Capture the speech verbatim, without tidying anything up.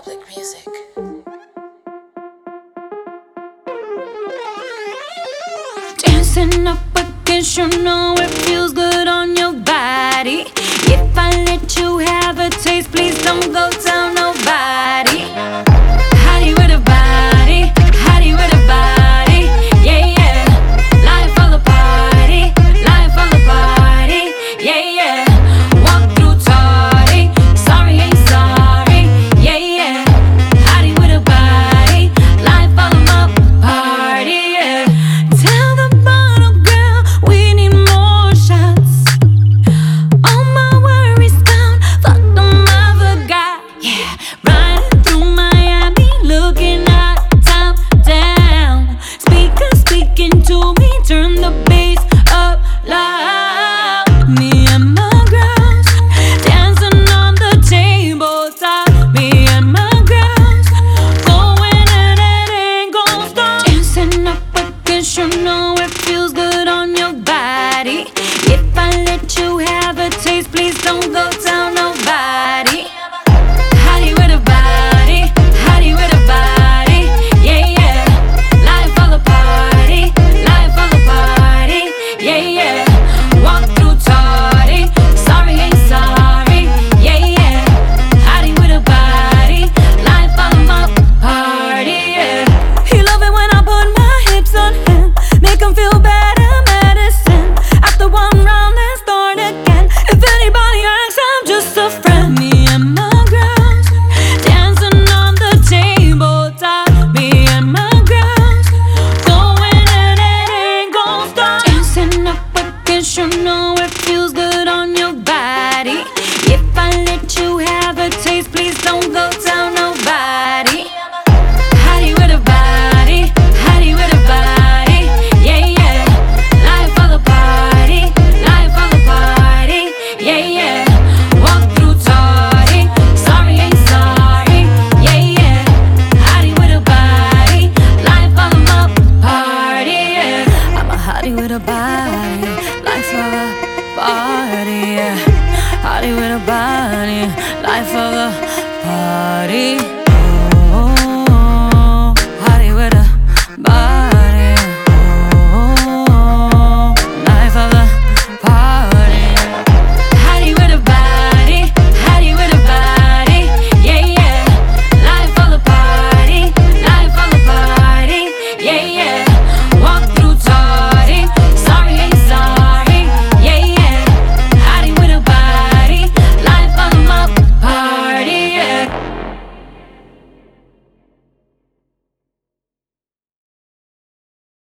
Public music. Dancing up against, you know it feels good on your body. If I let you have a taste, please don't go tell nobody. Hottie with a body, hottie with a body, yeah, yeah. Life of the party, life of the party, yeah, yeah. Walk through tardy, sorry ain't sorry, yeah, yeah. Hottie with a body, life of my party, yeah. Tell the bottle girl we need more shots. All my worries gone, fuck them other guy, yeah. Riding through Miami, looking hot, top down. Speaker speaking to me, turn the bass up loud. Me and my girls dancing on the tabletop. Me and my girls going and it ain't gon' stop. Dancing up against, you know it feels good on your body. If I let you have a taste, please don't go tell nobody. Hottie with a body, hottie with a body, yeah, yeah. Life of the party, life of the party, yeah, yeah. Walk through tardy, sorry ain't sorry, yeah, yeah. Hottie with a body, life of my party, yeah. He love it when I put my hips on him, make him feel better, medicine. After one round, let's start again. If anybody asks, I'm just a friend. Me and my girls dancing on the tabletop. Me and my girls going and it ain't gon' stop. Dancing up against, you know it feels good on your body. If I let you have a taste, please don't go tell nobody. Hottie with a body, hottie with a body, yeah, yeah. Life of the party, life of the party, yeah, yeah. Walk through tardy, sorry ain't sorry, yeah, yeah. Hottie with a body, life of my party, yeah. I'm a hottie with a body, life of a party, yeah. Hottie with a body, life of a party.